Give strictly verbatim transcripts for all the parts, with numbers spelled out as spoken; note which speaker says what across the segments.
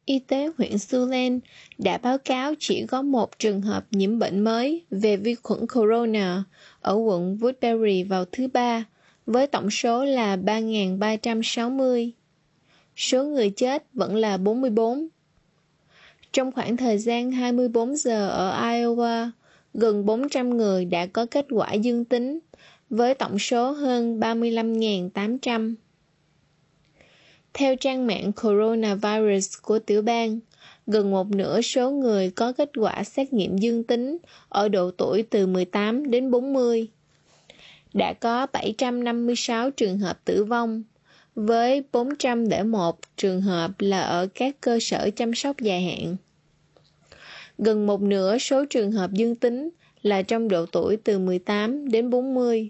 Speaker 1: y tế huyện Siouxland đã báo cáo chỉ có một trường hợp nhiễm bệnh mới về vi khuẩn corona ở quận Woodbury vào thứ Ba, với tổng số là ba nghìn ba trăm sáu mươi. Số người chết vẫn là bốn mươi bốn. Trong khoảng thời gian hai mươi bốn giờ ở Iowa, gần bốn trăm người đã có kết quả dương tính, với tổng số hơn ba mươi lăm nghìn tám trăm. Theo trang mạng Coronavirus của tiểu bang, gần một nửa số người có kết quả xét nghiệm dương tính ở độ tuổi từ mười tám đến bốn mươi. Đã có bảy trăm năm mươi sáu trường hợp tử vong, với bốn trăm lẻ một trường hợp là ở các cơ sở chăm sóc dài hạn. Gần một nửa số trường hợp dương tính là trong độ tuổi từ mười tám đến bốn mươi.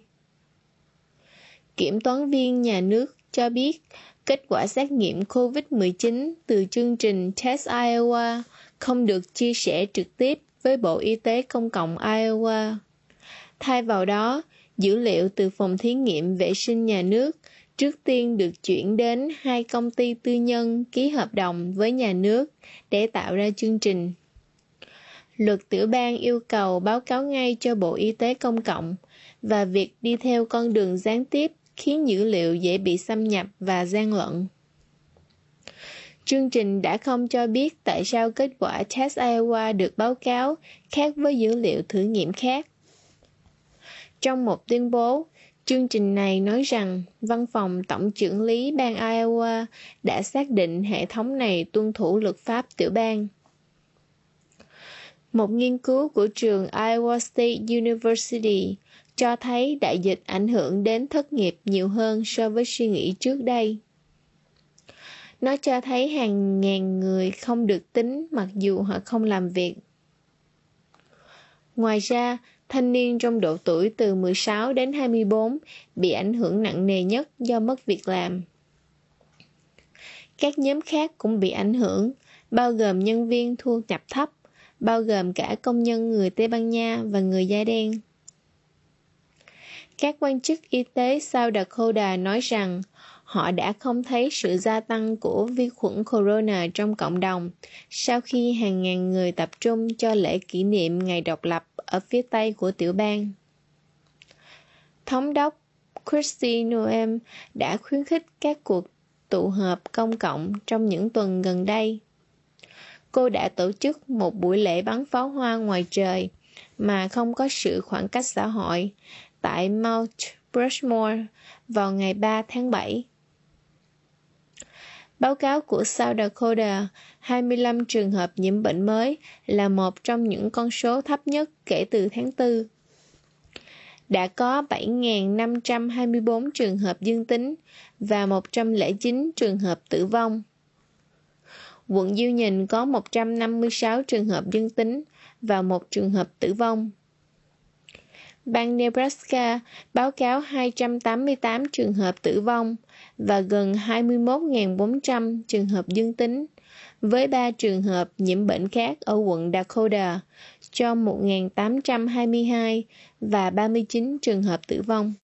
Speaker 1: Kiểm toán viên nhà nước cho biết kết quả xét nghiệm covid mười chín từ chương trình Test Iowa không được chia sẻ trực tiếp với Bộ Y tế Công cộng Iowa. Thay vào đó, dữ liệu từ phòng thí nghiệm vệ sinh nhà nước trước tiên được chuyển đến hai công ty tư nhân ký hợp đồng với nhà nước để tạo ra chương trình. Luật tiểu bang yêu cầu báo cáo ngay cho Bộ Y tế Công cộng, và việc đi theo con đường gián tiếp khiến dữ liệu dễ bị xâm nhập và gian lận. Chương trình đã không cho biết tại sao kết quả Test Iowa được báo cáo khác với dữ liệu thử nghiệm khác. Trong một tuyên bố, chương trình này nói rằng Văn phòng Tổng trưởng lý bang Iowa đã xác định hệ thống này tuân thủ luật pháp tiểu bang. Một nghiên cứu của trường Iowa State University cho thấy đại dịch ảnh hưởng đến thất nghiệp nhiều hơn so với suy nghĩ trước đây. Nó cho thấy hàng ngàn người không được tính mặc dù họ không làm việc. Ngoài ra, thanh niên trong độ tuổi từ mười sáu đến hai mươi bốn bị ảnh hưởng nặng nề nhất do mất việc làm. Các nhóm khác cũng bị ảnh hưởng, bao gồm nhân viên thu nhập thấp, bao gồm cả công nhân người Tây Ban Nha và người da đen. Các quan chức y tế South Dakota nói rằng họ đã không thấy sự gia tăng của vi khuẩn corona trong cộng đồng sau khi hàng ngàn người tập trung cho lễ kỷ niệm ngày độc lập ở phía Tây của tiểu bang. Thống đốc Kristi Noem đã khuyến khích các cuộc tụ họp công cộng trong những tuần gần đây. Cô đã tổ chức một buổi lễ bắn pháo hoa ngoài trời mà không có sự khoảng cách xã hội tại Mount Rushmore vào ngày ba tháng bảy. Báo cáo của South Dakota, hai mươi lăm trường hợp nhiễm bệnh mới là một trong những con số thấp nhất kể từ tháng tư. Đã có bảy nghìn năm trăm hai mươi bốn trường hợp dương tính và một trăm lẻ chín trường hợp tử vong. Quận Union có một trăm năm mươi sáu trường hợp dương tính và một trường hợp tử vong. Bang Nebraska báo cáo hai trăm tám mươi tám trường hợp tử vong và gần hai mươi mốt nghìn bốn trăm trường hợp dương tính, với ba trường hợp nhiễm bệnh khác ở quận Dakota cho một nghìn tám trăm hai mươi hai và ba mươi chín trường hợp tử vong.